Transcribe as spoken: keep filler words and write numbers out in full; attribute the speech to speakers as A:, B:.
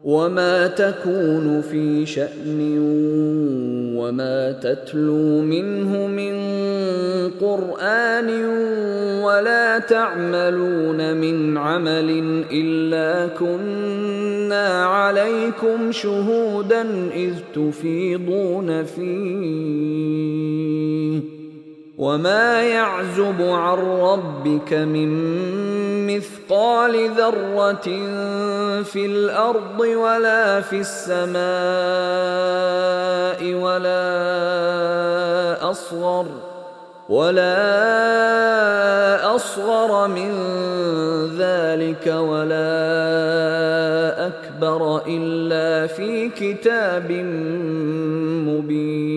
A: وما تكون في شأن وما تتلو منه من قرآن ولا تعملون من عمل إلا كنا عليكم شهودا إذ تفيضون فيه وما يعزب عن ربك من مثقال ذرة في الأرض ولا في السماء ولا أصغر ولا أصغر من ذلك ولا أكبر إلا في كتاب مبين.